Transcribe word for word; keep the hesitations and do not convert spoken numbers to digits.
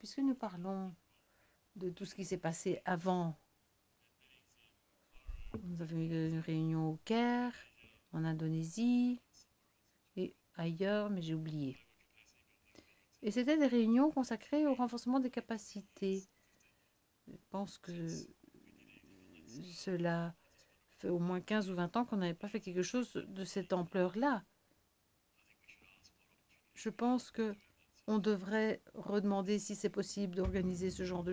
puisque nous parlons de tout ce qui s'est passé avant, nous avons eu une réunion au Caire, en Indonésie et ailleurs, mais j'ai oublié. Et c'était des réunions consacrées au renforcement des capacités. Je pense que cela fait au moins quinze ou vingt ans qu'on n'avait pas fait quelque chose de cette ampleur-là. Je pense que on devrait redemander si c'est possible d'organiser ce genre de